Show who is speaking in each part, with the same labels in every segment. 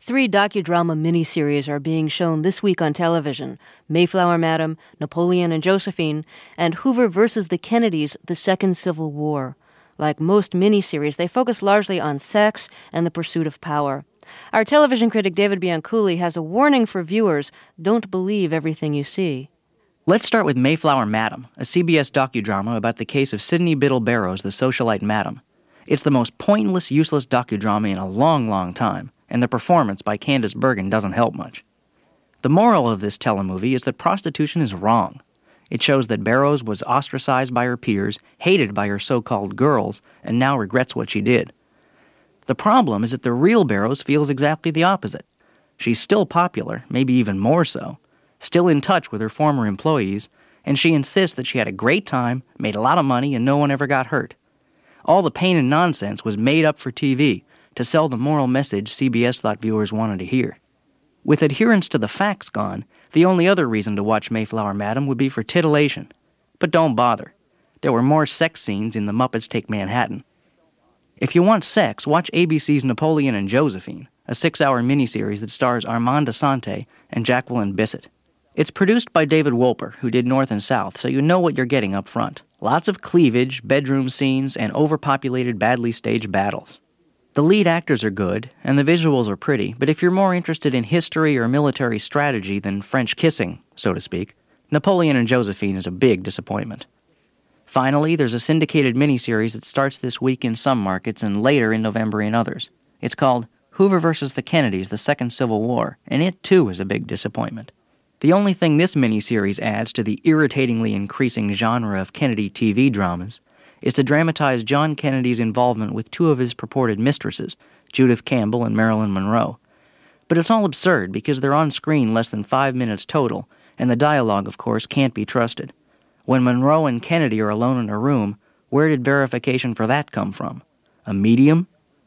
Speaker 1: 3 docudrama miniseries are being shown this week on television: Mayflower Madam, Napoleon and Josephine, and Hoover versus the Kennedys, The Second Civil War. Like most miniseries, they focus largely on sex and the pursuit of power. Our television critic David Bianculli has a warning for viewers: don't believe everything you see.
Speaker 2: Let's start with Mayflower Madam, a CBS docudrama about the case of Sydney Biddle Barrows, the socialite madam. It's the most pointless, useless docudrama in a long, long time, and the performance by Candice Bergen doesn't help much. The moral of this telemovie is that prostitution is wrong. It shows that Barrows was ostracized by her peers, hated by her so-called girls, and now regrets what she did. The problem is that the real Barrows feels exactly the opposite. She's still popular, maybe even more so, still in touch with her former employees, and she insists that she had a great time, made a lot of money, and no one ever got hurt. All the pain and nonsense was made up for TV to sell the moral message CBS thought viewers wanted to hear. With adherence to the facts gone, the only other reason to watch Mayflower Madam would be for titillation. But don't bother. There were more sex scenes in The Muppets Take Manhattan. If you want sex, watch ABC's Napoleon and Josephine, a 6-hour miniseries that stars Armand Assante and Jacqueline Bisset. It's produced by David Wolper, who did North and South, so you know what you're getting up front. Lots of cleavage, bedroom scenes, and overpopulated, badly staged battles. The lead actors are good, and the visuals are pretty, but if you're more interested in history or military strategy than French kissing, so to speak, Napoleon and Josephine is a big disappointment. Finally, there's a syndicated miniseries that starts this week in some markets and later in November in others. It's called Hoover versus the Kennedys, The Second Civil War, and it too is a big disappointment. The only thing this miniseries adds to the irritatingly increasing genre of Kennedy TV dramas is to dramatize John Kennedy's involvement with 2 of his purported mistresses, Judith Campbell and Marilyn Monroe. But it's all absurd because they're on screen less than 5 minutes total, and the dialogue, of course, can't be trusted. When Monroe and Kennedy are alone in a room, where did verification for that come from? A medium?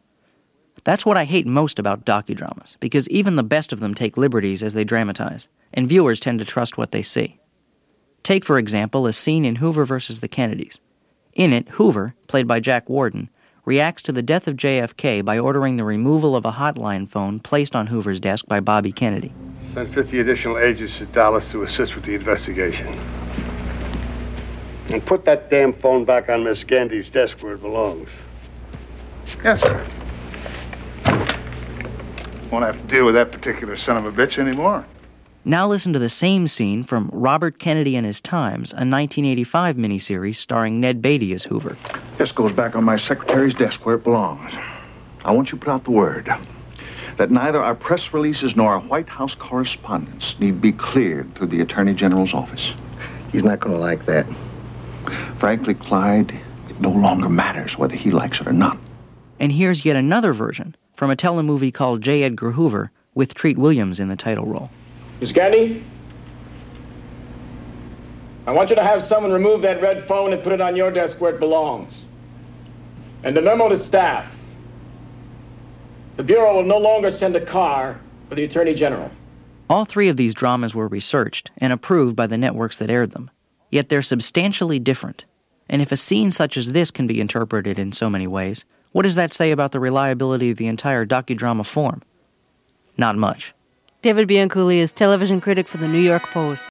Speaker 2: That's what I hate most about docudramas, because even the best of them take liberties as they dramatize, and viewers tend to trust what they see. Take, for example, a scene in Hoover versus the Kennedys. In it, Hoover, played by Jack Warden, reacts to the death of JFK by ordering the removal of a hotline phone placed on Hoover's desk by Bobby Kennedy.
Speaker 3: Send 50 additional agents to Dallas to assist with the investigation. And put that damn phone back on Miss Gandy's desk where it belongs.
Speaker 4: Yes, sir. Won't have to deal with that particular son of a bitch anymore.
Speaker 2: Now listen to the same scene from Robert Kennedy and His Times, a 1985 miniseries starring Ned Beatty as Hoover.
Speaker 5: This goes back on my secretary's desk where it belongs. I want you to put out the word that neither our press releases nor our White House correspondence need be cleared through the Attorney General's office.
Speaker 6: He's not going to like that.
Speaker 5: Frankly, Clyde, it no longer matters whether he likes it or not.
Speaker 2: And here's yet another version from a telemovie called J. Edgar Hoover, with Treat Williams in the title role.
Speaker 7: Miss Gandy, I want you to have someone remove that red phone and put it on your desk where it belongs. And the memo to staff. The Bureau will no longer send a car for the Attorney General.
Speaker 2: All 3 of these dramas were researched and approved by the networks that aired them. Yet they're substantially different. And if a scene such as this can be interpreted in so many ways, what does that say about the reliability of the entire docudrama form? Not much.
Speaker 1: David Bianculli is television critic for the New York Post.